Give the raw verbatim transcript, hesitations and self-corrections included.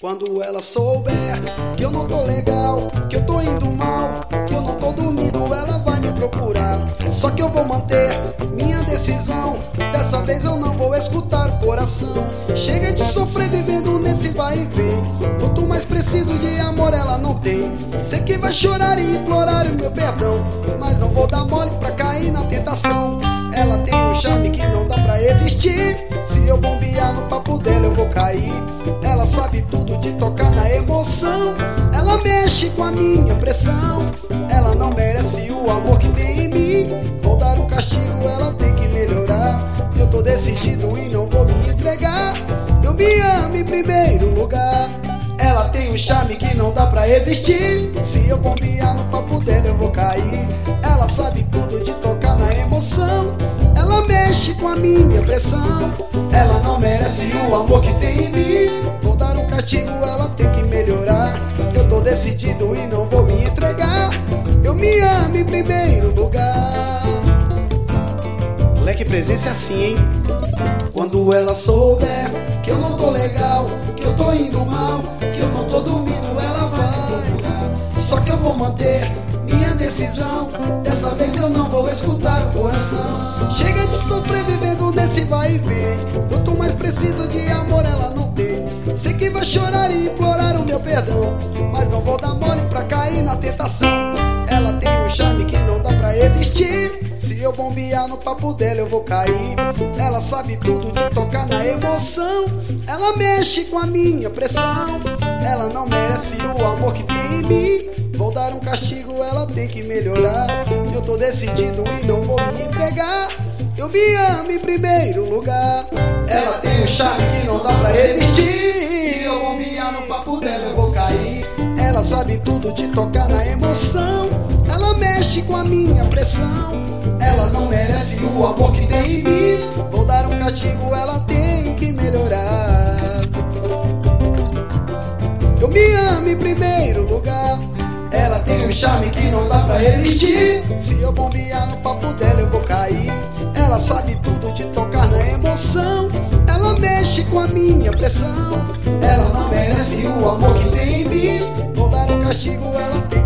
Quando ela souber que eu não tô legal, que eu tô indo mal, que eu não tô dormindo, ela vai me procurar. Só que eu vou manter minha decisão, dessa vez eu não vou escutar o coração. Chega de sofrer vivendo nesse vai e vem, quanto mais preciso de amor ela não tem. Sei que vai chorar e implorar o meu perdão, mas não vou dar mole pra cair na tentação. Ela tem um charme que não dá pra existir, se eu bombear no papo dela eu vou cair. Ela sabe tudo de tocar na emoção, ela mexe com a minha pressão. Ela não merece o amor que tem em mim, vou dar um castigo, ela tem que melhorar. Eu tô decidido e não vou me entregar, eu me amo em primeiro lugar. Ela tem um charme que não dá pra existir, se eu bombear no papo dela eu vou cair. Ela sabe tudo de tocar na emoção, ela mexe com a minha pressão. Ela não merece o amor que tem em mim, vou dar um castigo, ela tem que melhorar. Eu tô decidido e não vou me entregar, eu me amo em primeiro lugar. Moleque, presença é assim, hein? Quando ela souber que eu não tô legal, que eu tô indo mal, que eu não tô dormindo, ela vai procurar. Só que eu vou manter minha decisão, dessa vez eu não vou escutar o coração. Chega de sofrer vivendo nesse vai e vem, quanto mais preciso de amor ela não tem. Sei que vai chorar e implorar o meu perdão, mas não vou dar mole pra cair na tentação. Ela tem um charme que não dá pra existir, se eu bombear no papo dela eu vou cair. Ela sabe tudo de tocar na emoção, ela mexe com a minha pressão. Ela não merece o amor que tem em mim, vou dar um castigo, ela tem que melhorar. Eu tô decidido e não vou me entregar, eu me amo em primeiro lugar. Ela tem um charme que não dá pra existir, se eu bombear no papo dela eu vou cair. Ela sabe tudo de tocar na emoção, ela mexe com a minha pressão. Ela não merece o amor que tem em mim, vou dar um castigo, ela tem que melhorar. Eu me amo em primeiro lugar. Ela tem um charme que não dá pra resistir, se eu bombear no papo dela eu vou cair. Ela sabe tudo de tocar na emoção, ela mexe com a minha pressão. Ela não merece o amor que tem em mim, vou dar um castigo, ela tem